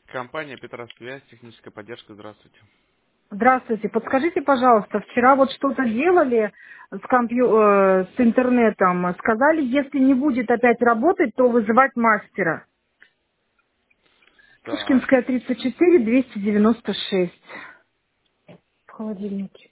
Компания Петросвязь, техническая поддержка, здравствуйте. Здравствуйте. Подскажите, пожалуйста, вчера вот что-то делали с интернетом. Сказали, если не будет опять работать, то вызывать мастера. Так. Пушкинская, 34, 296. В холодильнике.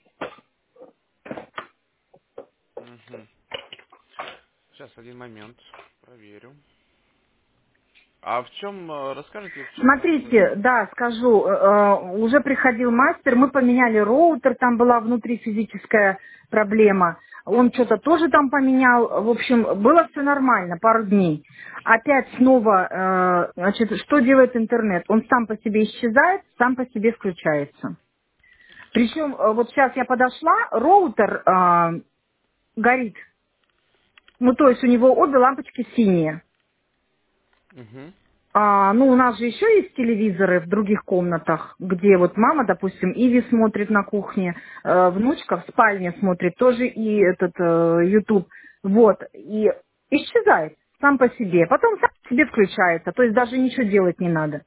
Угу. Сейчас, один момент, проверю. А в чем, расскажите, в чем проблема? Смотрите, да, скажу, уже приходил мастер, мы поменяли роутер, там была внутрифизическая проблема. Он что-то тоже там поменял. В общем, было все нормально, пару дней. Опять снова, значит, что делает интернет? Он сам по себе исчезает, сам по себе включается. Причем, вот сейчас я подошла, роутер горит. Ну, то есть у него обе лампочки синие. Угу. Ну, у нас же еще есть телевизоры в других комнатах, где вот мама, допустим, Иви смотрит на кухне, внучка в спальне смотрит тоже и этот YouTube. Вот, и исчезает сам по себе. Потом сам по себе включается, то есть даже ничего делать не надо.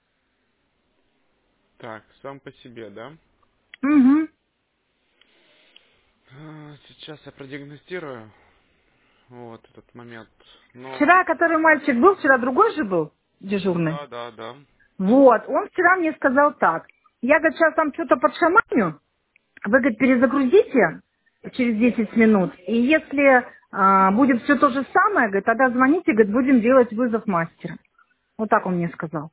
Так, сам по себе, да? Угу. Сейчас я продиагностирую вот этот момент. Но, Вчера, который мальчик был, вчера другой же был дежурный. да, да, да. Вот, он вчера мне сказал так. Я, говорит, сейчас там что-то подшаманю, вы, говорит, перезагрузите через 10 минут, и если будет все то же самое, говорит, тогда звоните, говорит, будем делать вызов мастера. Вот так он мне сказал.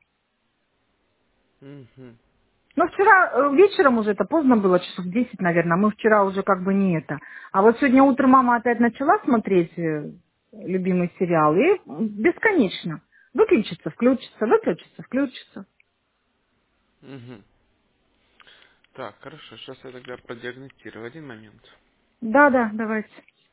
Угу. Но вчера вечером уже, это поздно было, часов 10, наверное, мы вчера уже как бы не это. А вот сегодня утром мама опять начала смотреть любимый сериал, и бесконечно. Выключится, включится, выключится, включится. Угу. Так, хорошо, сейчас я тогда продиагностирую. Один момент. Да, давайте.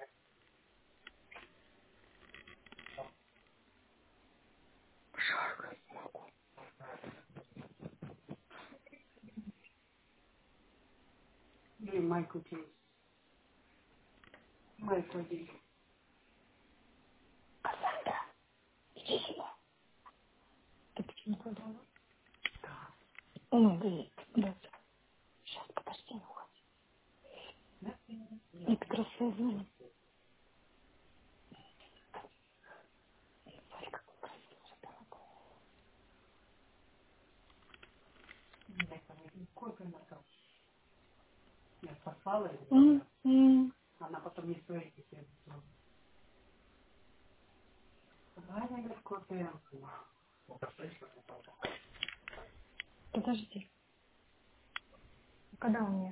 М. Подожди, когда у меня?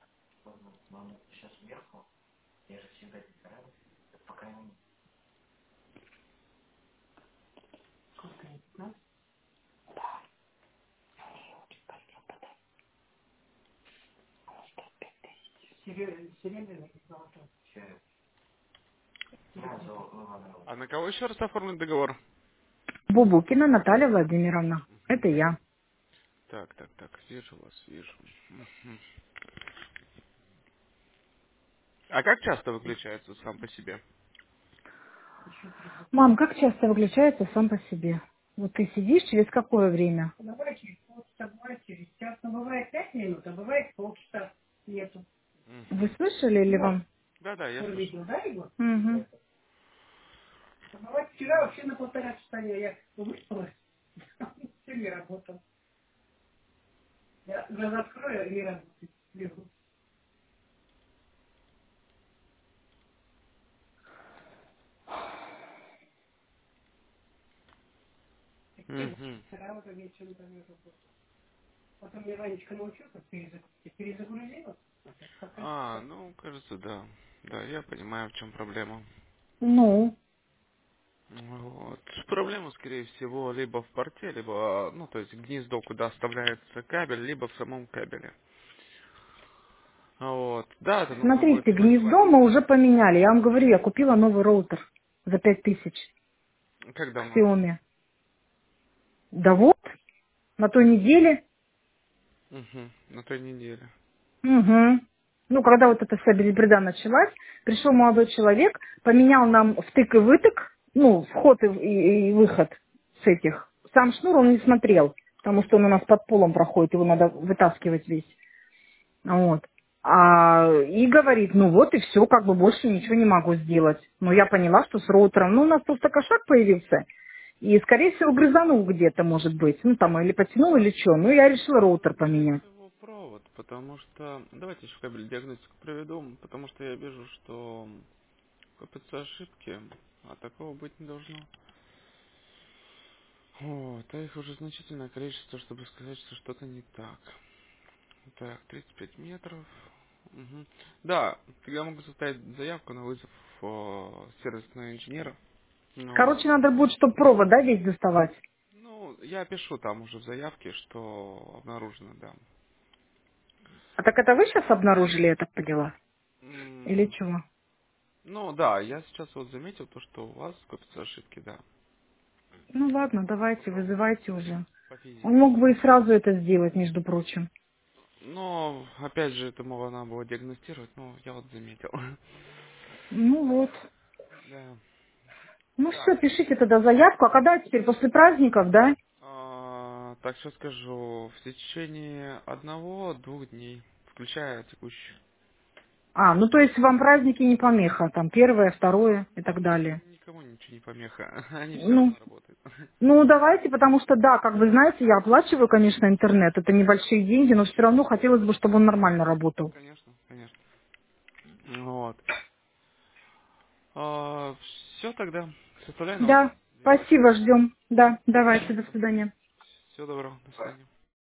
А на кого еще раз оформлен договор? Бубукина Наталья Владимировна. Это я. Так, так, так, вижу вас, вижу. Мгм. А как часто выключается сам по себе? Мам, как часто выключается сам по себе? Вот ты сидишь через какое время? Вы Угу. слышали или вам? Да, да, я слышал. Мгм. Угу. Ну, кажется, да. Да, я понимаю, в чем проблема. Ну, Вот. Проблема, скорее всего, либо в порте, либо, ну, то есть гнездо, куда вставляется кабель, либо в самом кабеле. Вот. Да, это нужно будет смотрите, вызвать. гнездо мы уже поменяли. Я вам говорю, я купила новый роутер за 5000 Как в давно? Xiaomi. Да вот, на той неделе. Угу. На той неделе. Угу. Ну, когда вот эта вся белиберда началась, пришел молодой человек, поменял нам втык и вытык, ну, вход и выход с этих. Сам шнур он не смотрел. потому что он у нас под полом проходит, его надо вытаскивать весь. Вот. И говорит, ну вот и все, как бы больше ничего не могу сделать. Но я поняла, что с роутером, ну у нас просто кошак появился, и, скорее всего, грызанул где-то, может быть. Ну, там, или потянул, или что. Ну, я решила роутер Скорее поменять. всего, провод, потому что... Давайте еще кабель диагностику проведу, потому что я вижу, что копятся ошибки, а такого быть не должно. Вот, а их уже значительное количество, чтобы сказать, что что-то не так. Так, 35 метров. Мгм. Да, я могу составить заявку на вызов сервисного инженера. Ну, вот. Короче, надо будет, чтобы провод, да, весь доставать. Ну, я пишу там уже в заявке, что обнаружено, да. А так это вы сейчас обнаружили, я так поняла? Или М, чего? Ну, да, я сейчас вот заметил то, что у вас копятся ошибки, да. Ну, ладно, давайте, Ну, вызывайте уже. по Он физике. мог бы и сразу это сделать, между прочим. Но, опять же, это надо было диагностировать, но я вот заметил. Ну, вот. Да. Ну, все, Так, пишите тогда заявку. А когда теперь? После праздников, да? так что скажу, в течение 1-2 дней, включая текущий. Ну, то есть вам праздники не помеха, там, первое, второе и так далее. Никому ничего не помеха, они все Ну, равно работают. ну, давайте, потому что, да, как вы знаете, я оплачиваю, конечно, интернет. Это небольшие деньги, но все равно хотелось бы, чтобы он нормально работал. Конечно, конечно. Вот. Все тогда, составляю на вызов Да, заявку. спасибо, ждем. Да, давайте, до свидания. Всего доброго, до свидания.